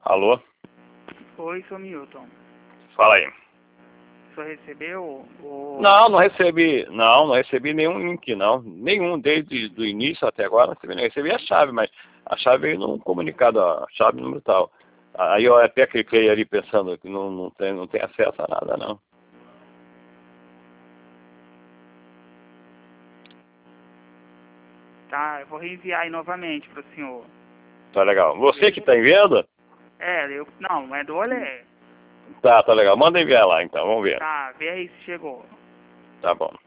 Alô? Oi, sou Milton. Fala aí. O senhor recebeu o... Não recebi. Não recebi nenhum link, não. Nenhum, desde o início até agora, não recebi. Recebi a chave, mas a chave veio num comunicado, a chave número tal. Aí eu até cliquei ali pensando que não tem acesso a nada, não. Tá, eu vou reenviar aí novamente pro senhor. Tá legal. Você que tá enviando? Não, é do Olé. Tá legal. Manda enviar lá então, vamos ver. Tá, vê aí se chegou. Tá bom.